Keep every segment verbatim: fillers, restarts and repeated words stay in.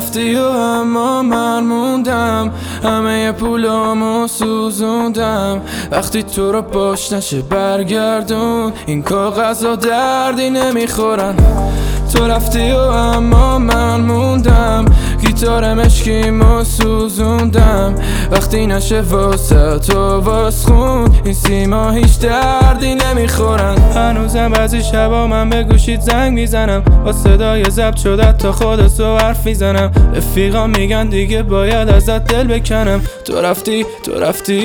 رفتی و اما من موندم، همه پولامو سوزوندم. وقتی تو رو باش نشه برگردون، این کاغذها دردی نمیخورن. تو رفتی و اما من موندم، گیتار مشکیمو سوزوندم. وقتی نشه واسه تو واس خون، این سیما هیچ دردی نمیخورن. هنوزم بعضی شبا من به گوشیت زنگ میزنم، با صدای ضبط شده تا خودت رو حرف میزنم. رفیقا میگن دیگه باید ازت دل بکنم. تو رفتی تو رفتی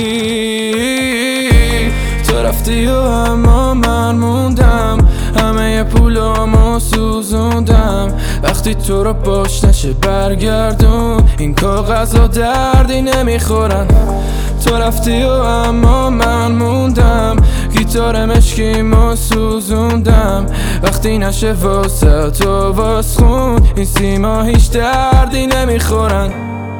تو رفتی و اما من موندم، همه پولامو سوزوندم. وقتی تو رو باش نشه برگردون، این کاغذها دردی نمیخورن. تو رفتی و اما من موندم، گیتار مشکیمو سوزوندم. وقتی نشه واسه تو واس خون، این سیما هیچ دردی نمیخورن.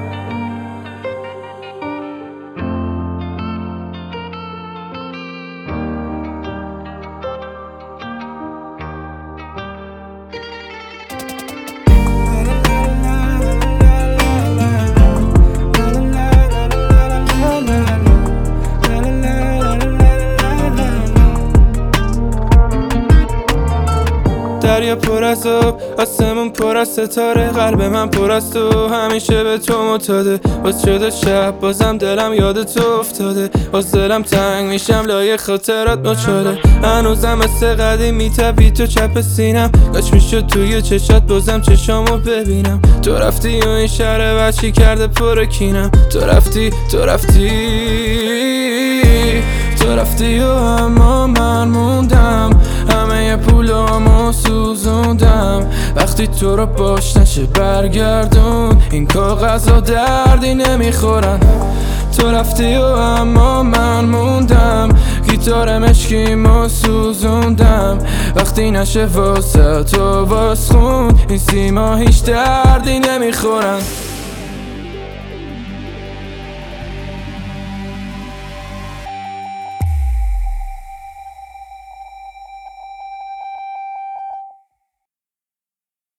دریا پر از آب، آسمون پر از ستاره، قلب من پر از تو، همیشه به تو معتاده. باز شده شب بازم دلم یاد تو افتاده، باز دلم تنگ میشم لای خاطرات ناچاره. هنوزم مثل قدیم میتپی تو چپ سینم، کاش میشد توی چشات بازم چشامو ببینم. تو رفتی و این شهر وحشی کرده پر کینم. تو رفتی تو رفتی تو رفتی و اما من موندم، همه پولامو سوزوندم. وقتی تو رو باش نشه برگردون، این کاغذها دردی نمیخورن. تو رفتی و اما من موندم، گیتار مشکیمو سوزوندم. وقتی نشه واسه تو واس خون، این سیما هیچ دردی نمیخورن.